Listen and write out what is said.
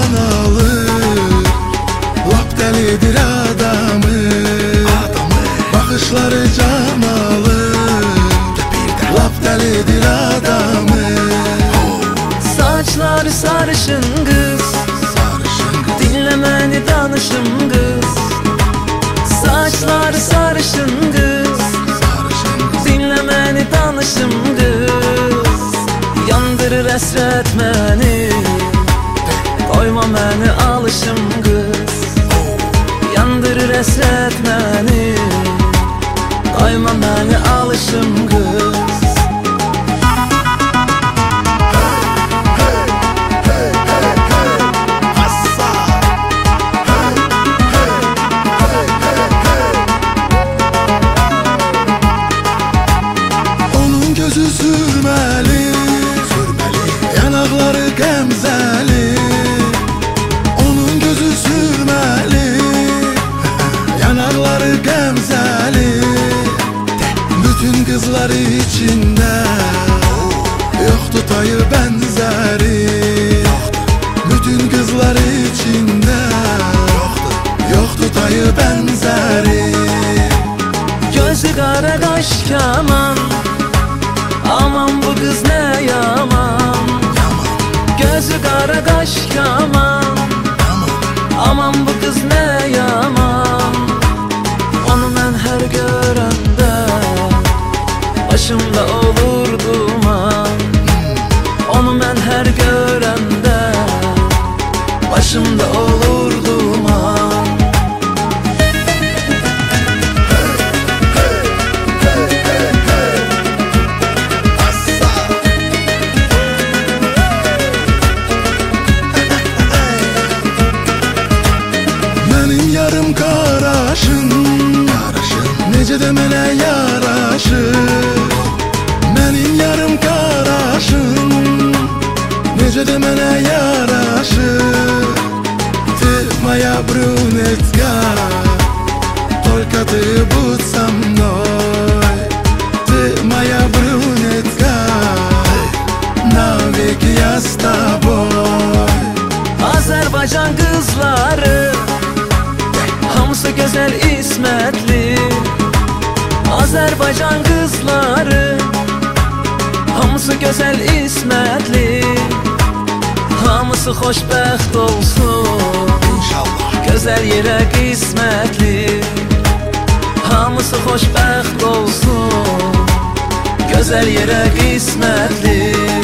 can alır. Lap delidir adamı, bakışları can alır. Lap delidir adamı. Saçları sarışın kız, dinle beni danışım kız. Saçları sarışın kız, dinle beni danışım kız. Yandırır əsrət məni, koyma məni alışım kız. Yandırır əsrət məni, koyma məni alışım kız. Gözü sürmeli, yanakları gemzeli. Onun gözü sürmeli, yanakları gemzeli. Bütün kızlar içinde yok tutayı benzeri. Bütün kızlar içinde yok tutayı benzeri. Gözü kara kaş kaman, aman bu kız ne yaman. Gözü kara kaş kaman, aman bu kız ne yaman. Onu ben her görəndə başımda olur duman. Onu ben her görəndə başımda olur duman. Yarım qaraşın, necə də mənə yaraşır. Mənim yarım qaraşın, necə də mənə yaraşır. Ты моя брюнетка, только ты будь со мной. Ты моя брюнетка, навеки я с тобой. Azərbaycan qızları hamısı gözəl ismətli. Azərbaycan qızları hamısı gözəl ismətli. Hamısı xoşbəxt olsun İnşallah, gözəl yerə qismətli. Hamısı xoşbəxt olsun gözəl yerə qismətli.